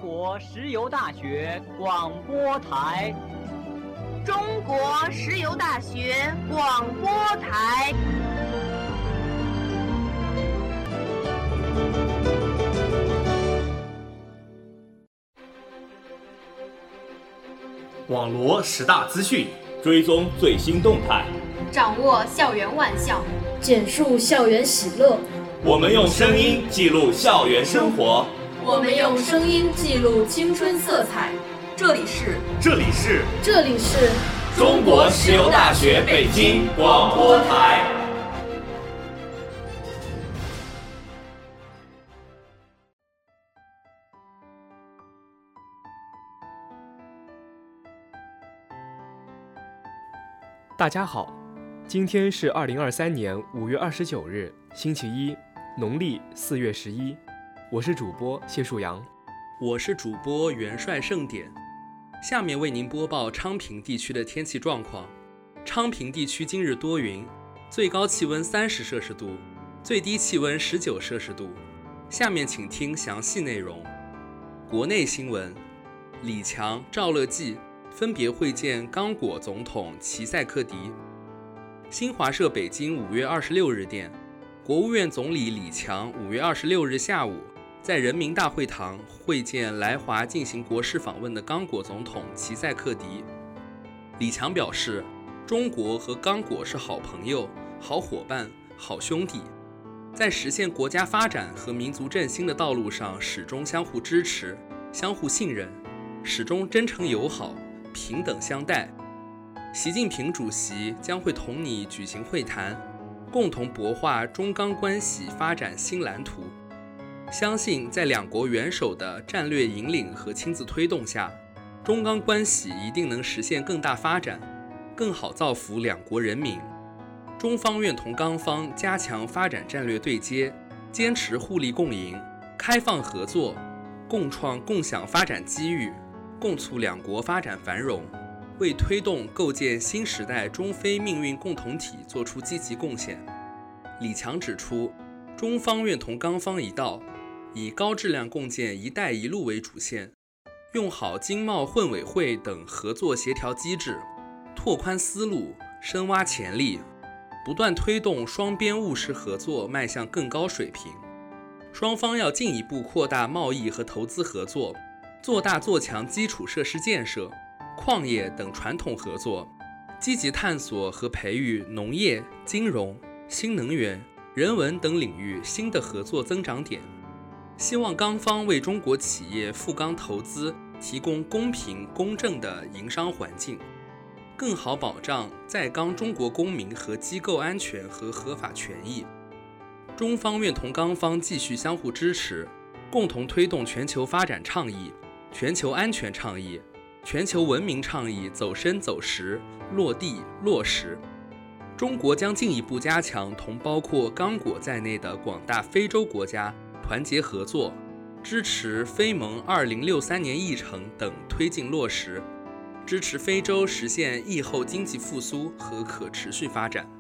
国石油大学广播台， 中国石油大学广播台。 网罗10大资讯，追踪最新动态， 掌握校园万象， 简述校园喜乐。 我们用声音记录校园生活， 我们用声音记录青春色彩。 这里是中国石油大学北京广播台。 大家好，今天是2023年5月29日，星期一，农历4月11。我是主播谢树阳， 我是主播元帅盛典。下面为您播报昌平地区的天气状况。昌平地区今日多云，最高气温30摄氏度，最低气温19摄氏度。下面请听详细内容。国内新闻：李强、赵乐际分别会见刚果总统齐塞克迪。新华社北京5月26日电，国务院总理李强5月26日下午在人民大会堂会见来华进行国事访问的刚果总统齐塞克迪。李强表示，中国和刚果是好朋友、好伙伴、好兄弟，在实现国家发展和民族振兴的道路上始终相互支持、相互信任，始终真诚友好、平等相待。习近平主席将会同你举行会谈，共同擘画中刚关系发展新蓝图。相信在两国元首的战略引领和亲自推动下，中刚关系一定能实现更大发展，更好造福两国人民。中方愿同刚方加强发展战略对接，坚持互利共赢、开放合作，共创共享发展机遇，共促两国发展繁荣，为推动构建新时代中非命运共同体作出积极贡献。李强指出，中方愿同刚方一道，以高质量共建“一带一路”为主线，用好经贸混委会等合作协调机制，拓宽思路，深挖潜力，不断推动双边务实合作迈向更高水平。双方要进一步扩大贸易和投资合作，做大做强基础设施建设、矿业等传统合作，积极探索和培育农业、金融、新能源、人文等领域新的合作增长点。希望刚方为中国企业赴刚投资提供公平公正的营商环境，更好保障在刚中国公民和机构安全和合法权益。中方愿同刚方继续相互支持，共同推动全球发展倡议、全球安全倡议、全球文明倡议走深走实、落地落实。中国将进一步加强同包括刚果在内的广大非洲国家团结合作，支持非盟2063年议程等推进落实，支持非洲实现疫后经济复苏和可持续发展。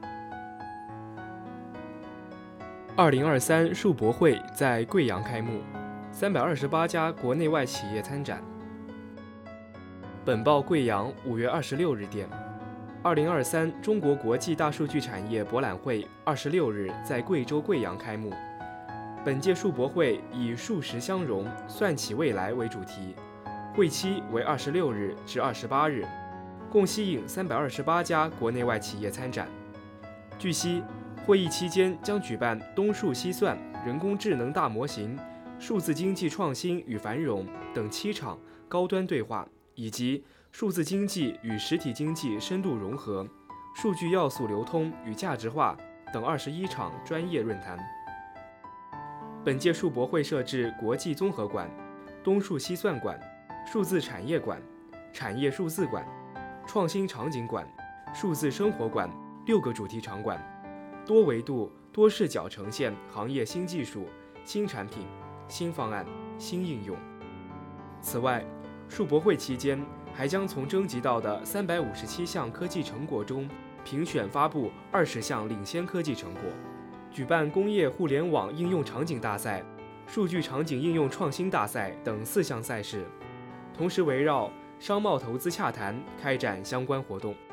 2023数博会在贵阳开幕，328家国内外企业参展。本报贵阳5月26日电，2023中国国际大数据产业博览会26日在贵州贵阳开幕。本届数博会以数实相融，算起未来为主题，会期为26日至28日，共吸引328家国内外企业参展。据悉，会议期间将举办东数西算、人工智能大模型、数字经济创新与繁荣等7场高端对话，以及数字经济与实体经济深度融合、数据要素流通与价值化等21场专业论坛。本届数博会设置国际综合馆、东数西算馆、数字产业馆、产业数字馆、创新场景馆、数字生活馆6个主题场馆，多维度、多视角呈现行业新技术、新产品、新方案、新应用。此外，数博会期间还将从征集到的357项科技成果中评选发布20项领先科技成果，举办工业互联网应用场景大赛、 数据场景应用创新大赛等4项赛事，同时围绕商贸投资洽谈开展相关活动。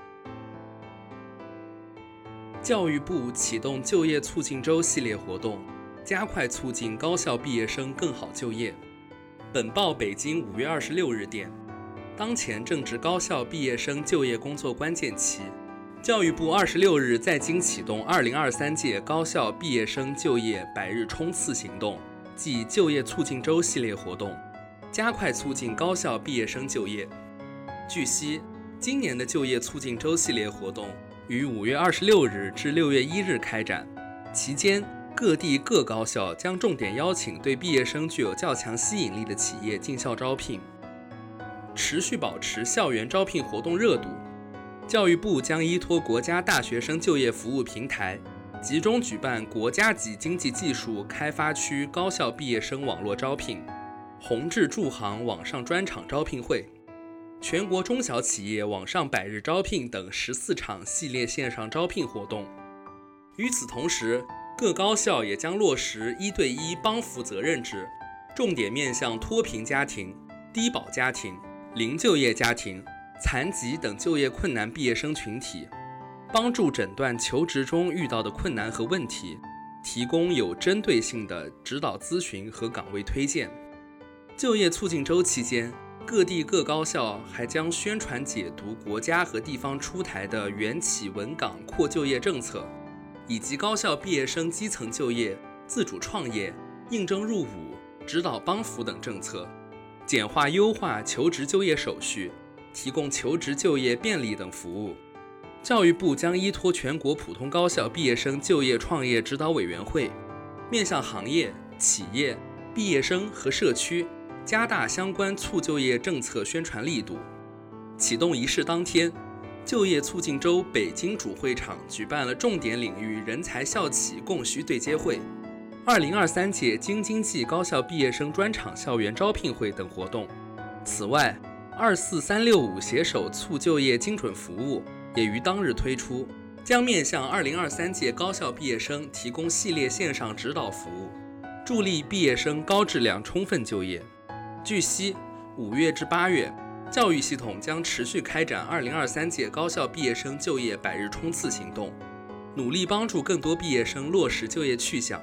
教育部启动就业促进周系列活动，加快促进高校毕业生更好就业。本报北京5月26日电，当前正值高校毕业生就业工作关键期，教育部26日在京启动2023届高校毕业生就业100日冲刺行动暨就业促进周系列活动，加快促进高校毕业生就业。据悉，今年的就业促进周系列活动于5月26日至6月1日开展，期间各地各高校将重点邀请对毕业生具有较强吸引力的企业进校招聘，持续保持校园招聘活动热度。教育部将依托国家大学生就业服务平台，集中举办国家级经济技术开发区高校毕业生网络招聘、宏志驻杭网上专场招聘会、全国中小企业网上100日招聘等14场系列线上招聘活动。与此同时，各高校也将落实1对1帮扶责任制，重点面向脱贫家庭、低保家庭、零就业家庭、残疾等就业困难毕业生群体，帮助诊断求职中遇到的困难和问题，提供有针对性的指导咨询和岗位推荐。就业促进周期间，各地各高校还将宣传解读国家和地方出台的援企稳岗扩就业政策，以及高校毕业生基层就业、自主创业、应征入伍、指导帮扶等政策，简化优化求职就业手续，提供求职就业便利等服务。教育部将依托全国普通高校毕业生就业创业指导委员会，面向行业、企业、毕业生和社区，加大相关促就业政策宣传力度。启动仪式当天，就业促进周北京主会场举办了重点领域人才校企供需对接会、2023届京津冀高校毕业生专场校园招聘会等活动。此外，24365携手促就业精准服务也于当日推出，将面向2023届高校毕业生提供系列线上指导服务，助力毕业生高质量充分就业。据悉，5月至8月，教育系统将持续开展2023届高校毕业生就业100日冲刺行动，努力帮助更多毕业生落实就业去向。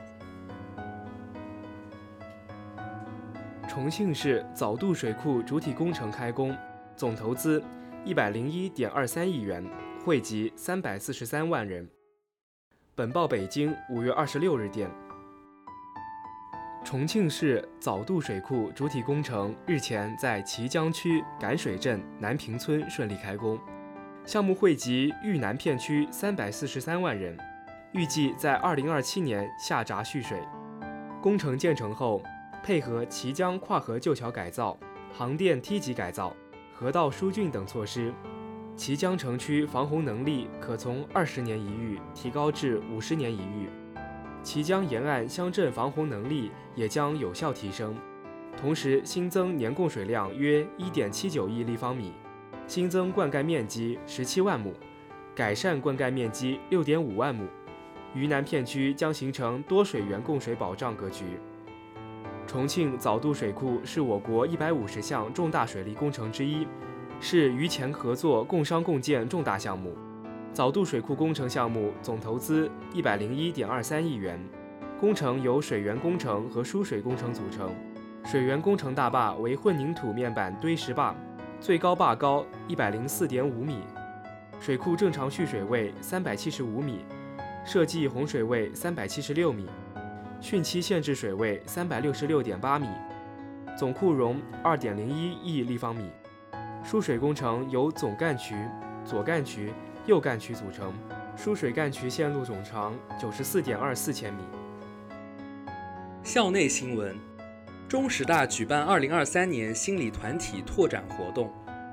重庆市早渡水库主体工程开工，总投资101.23亿元，惠及343万人。本报北京5月26日电，重庆市早渡水库主体工程日前在綦江区赶水镇南坪村顺利开工，项目惠及豫南片区343万人，预计在2027年下闸蓄水。工程建成后，配合綦江跨河旧桥改造、航电梯级改造、河道疏浚等措施，綦江城区防洪能力可从20年一遇提高至50年一遇，綦江沿岸乡镇防洪能力也将有效提升。同时新增年供水量约 1.79 亿立方米，新增灌溉面积17万亩，改善灌溉面积 6.5 万亩。渝南片区将形成多水源供水保障格局。重庆早渡水库是我国150项重大水利工程之一，是渝黔合作共商共建重大项目。早渡水库工程项目总投资101.23亿元，工程由水源工程和输水工程组成。水源工程大坝为混凝土面板堆石坝，最高坝高104.5米，水库正常蓄水位375米，设计洪水位376米，汛期限制水位366.8米，总库容2.01亿立方米。输水工程由总干渠、左干渠、右干渠组成，输水干渠线路总长94.24千米。 校内新闻：中师大举办2023年心理团体拓展活动。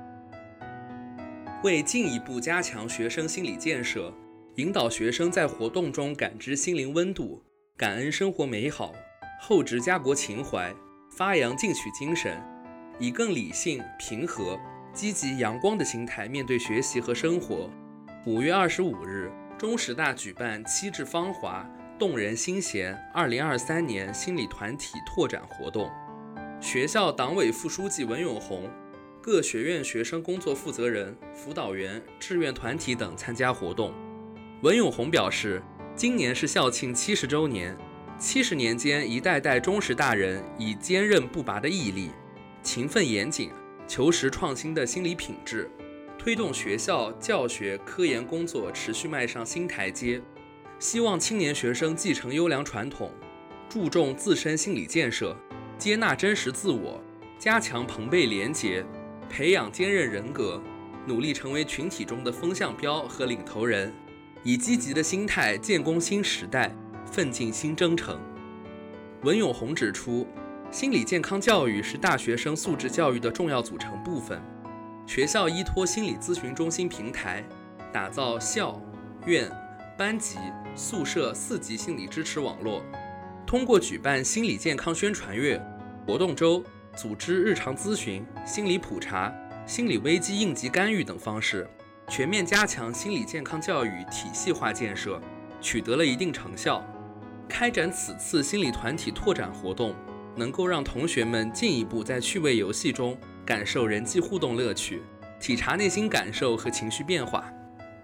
为进一步加强学生心理建设，引导学生在活动中感知心灵温度，感恩生活美好，厚植家国情怀，发扬进取精神，以更理性、平和、积极、阳光的心态面对学习和生活。5月25日，中师大举办7至芳华、 动人心弦2023年心理团体拓展活动，学校党委副书记文永红、各学院学生工作负责人、辅导员、志愿团体等参加活动。文永红表示，今年是校庆70周年，70年间一代代中实大人以坚韧不拔的毅力、勤奋严谨、求实创新的心理品质，推动学校教学科研工作持续迈上新台阶。希望青年学生继承优良传统，注重自身心理建设，接纳真实自我，加强朋辈联结，培养坚韧人格，努力成为群体中的风向标和领头人，以积极的心态建功新时代，奋进新征程。文永红指出，心理健康教育是大学生素质教育的重要组成部分。学校依托心理咨询中心平台，打造校、院、班级、宿舍4级心理支持网络，通过举办心理健康宣传月、活动周，组织日常咨询、心理普查、心理危机应急干预等方式，全面加强心理健康教育体系化建设，取得了一定成效。开展此次心理团体拓展活动，能够让同学们进一步在趣味游戏中感受人际互动乐趣，体察内心感受和情绪变化。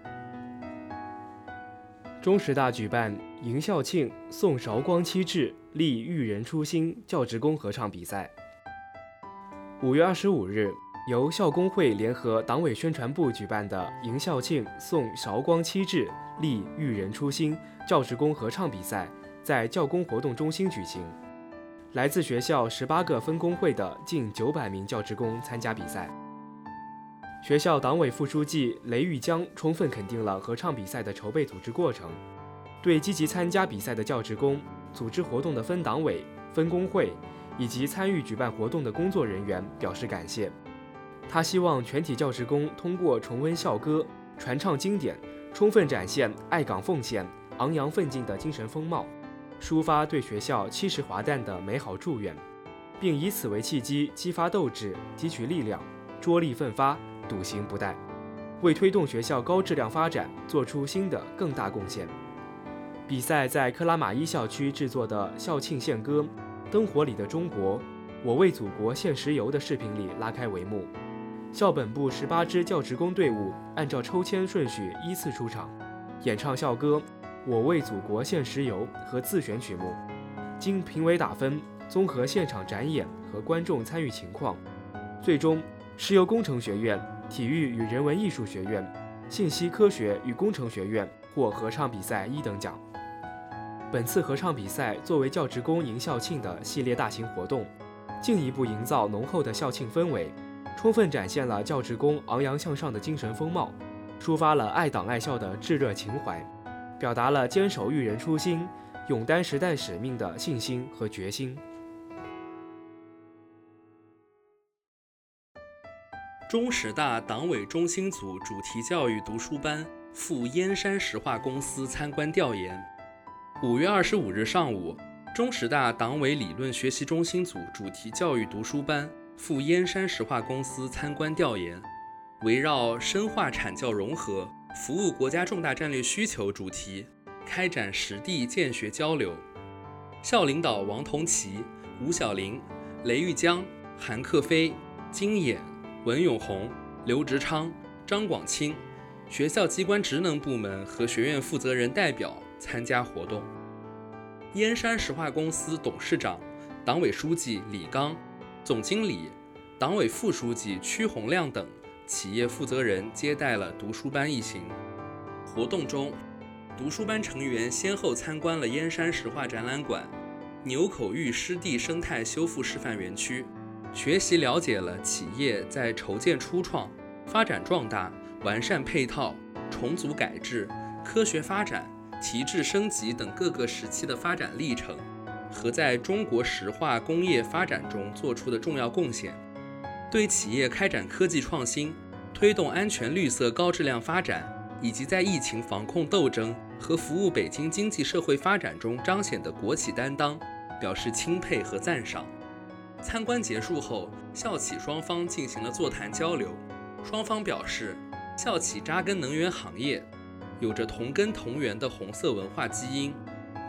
中实大举办迎校庆送韶光七志立育人初心教职工合唱比赛。5月25日，由校工会联合党委宣传部举办的迎校庆送韶光七志立育人初心教职工合唱比赛在教工活动中心举行。来自学校18个分工会的近900名教职工参加比赛。学校党委副书记雷玉江充分肯定了合唱比赛的筹备组织过程，对积极参加比赛的教职工、组织活动的分党委、分工会以及参与举办活动的工作人员表示感谢。他希望全体教职工通过重温校歌、传唱经典，充分展现爱岗奉献、昂扬奋进的精神风貌，抒发对学校70华诞的美好祝愿，并以此为契机激发斗志、汲取力量，着力奋发，笃行不怠，为推动学校高质量发展做出新的更大贡献。比赛在克拉玛依校区制作的校庆献歌《灯火里的中国，我为祖国献石油》的视频里拉开帷幕。校本部18支教职工队伍按照抽签顺序依次出场，演唱校歌《我为祖国献石油》和自选曲目。经评委打分，综合现场展演和观众参与情况，最终石油工程学院、体育与人文艺术学院、信息科学与工程学院获合唱比赛1等奖。本次合唱比赛作为教职工迎校庆的系列大型活动，进一步营造浓厚的校庆氛围，充分展现了教职工昂扬向上的精神风貌，抒发了爱党爱校的炙热情怀，表达了坚守育人初心、勇担时代使命的信心和决心。 中实大党委中心组主题教育读书班赴燕山石化公司参观调研。5月25日上午，中实大党委理论学习中心组主题教育读书班赴燕山石化公司参观调研，围绕深化产教融合、服务国家重大战略需求主题，开展实地见学交流。校领导王同奇、吴晓玲、雷玉江、韩克飞、金衍、文永红、刘直昌、张广清，学校机关职能部门和学院负责人代表参加活动。燕山石化公司董事长、党委书记李刚、总经理、党委副书记曲洪亮等企业负责人接待了读书班一行。活动中，读书班成员先后参观了燕山石化展览馆、牛口峪湿地生态修复示范园区，学习了解了企业在筹建初创、发展壮大、完善配套、重组改制、科学发展、提质升级等各个时期的发展历程和在中国石化工业发展中做出的重要贡献，对企业开展科技创新、推动安全绿色高质量发展，以及在疫情防控斗争和服务北京经济社会发展中彰显的国企担当，表示钦佩和赞赏。参观结束后，校企双方进行了座谈交流，双方表示，校企扎根能源行业，有着同根同源的红色文化基因，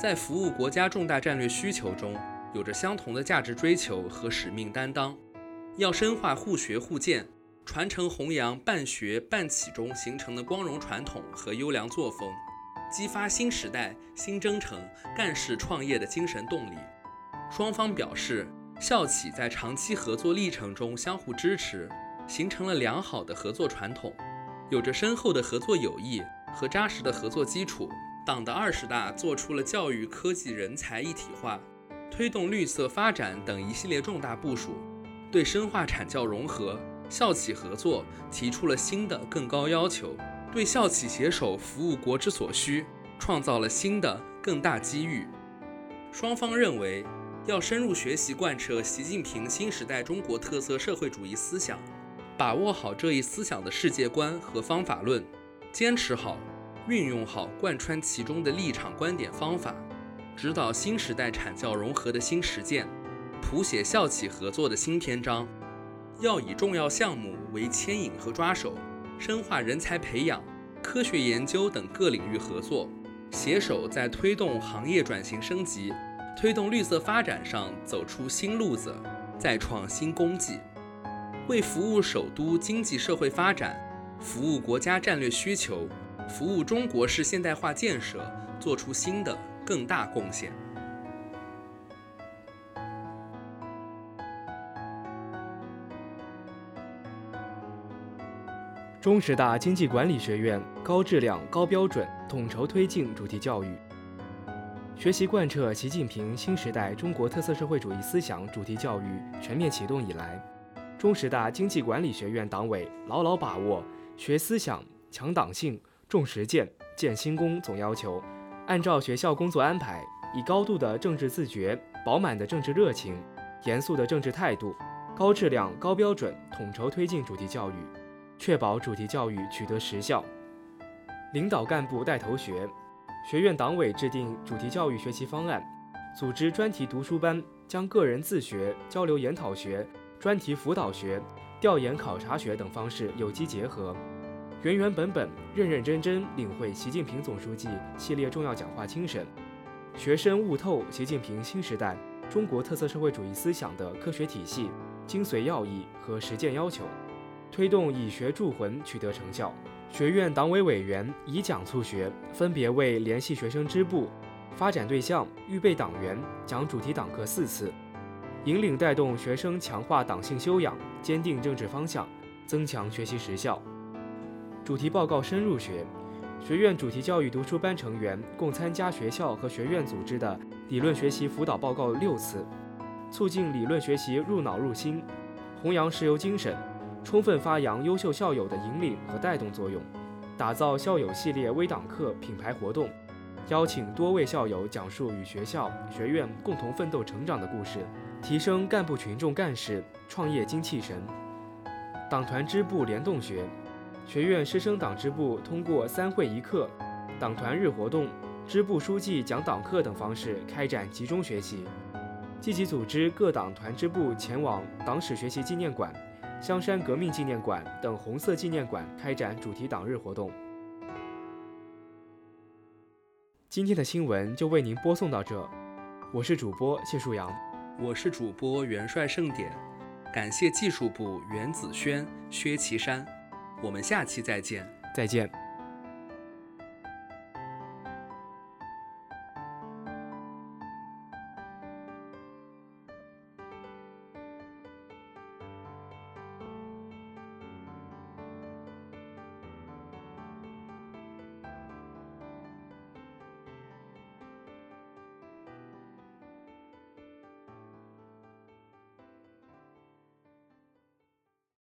在服务国家重大战略需求中有着相同的价值追求和使命担当，要深化互学互鉴，传承弘扬办学办企中形成的光荣传统和优良作风，激发新时代新征程干事创业的精神动力。双方表示，校企在长期合作历程中相互支持，形成了良好的合作传统，有着深厚的合作友谊和扎实的合作基础。党的20大做出了教育科技人才一体化、推动绿色发展等一系列重大部署，对深化产教融合、校企合作提出了新的更高要求，对校企携手服务国之所需创造了新的更大机遇。双方认为，要深入学习贯彻习近平新时代中国特色社会主义思想，把握好这一思想的世界观和方法论，坚持好、运用好贯穿其中的立场、观点、方法，指导新时代产教融合的新实践，谱写校企合作的新篇章。要以重要项目为牵引和抓手，深化人才培养、科学研究等各领域合作，携手在推动行业转型升级、推动绿色发展上走出新路子，再创新功绩，为服务首都经济社会发展、服务国家战略需求、服务中国式现代化建设做出新的更大贡献。 中师大经济管理学院高质量、高标准统筹推进主题教育，学习贯彻习近平新时代中国特色社会主义思想主题教育全面启动以来，中师大经济管理学院党委牢牢把握学思想、强党性、重实践、建新功总要求，按照学校工作安排，以高度的政治自觉、饱满的政治热情、严肃的政治态度，高质量、高标准统筹推进主题教育，确保主题教育取得实效。领导干部带头学，学院党委制定主题教育学习方案，组织专题读书班，将个人自学、交流研讨学、专题辅导学、调研考察学等方式有机结合，原原本本、认认真真领会习近平总书记系列重要讲话精神，学深悟透习近平新时代中国特色社会主义思想的科学体系、精髓要义和实践要求，推动以学铸魂取得成效。学院党委委员以讲促学，分别为联系学生支部、发展对象、预备党员讲主题党课4次，引领带动学生强化党性修养，坚定政治方向，增强学习实效。主题报告深入学，学院主题教育读书班成员共参加学校和学院组织的理论学习辅导报告6次，促进理论学习入脑入心，弘扬石油精神，充分发扬优秀校友的引领和带动作用，打造校友系列微党课品牌活动，邀请多位校友讲述与学校、学院共同奋斗成长的故事，提升干部群众干事创业精气神。党团支部联动学，学院师生党支部通过3会1课、党团日活动、支部书记讲党课等方式开展集中学习，积极组织各党团支部前往党史学习纪念馆、香山革命纪念馆等红色纪念馆开展主题党日活动。今天的新闻就为您播送到这，我是主播谢树阳， 我是主播元帅盛典，感谢技术部袁子轩、薛其山，我们下期再见。 再见。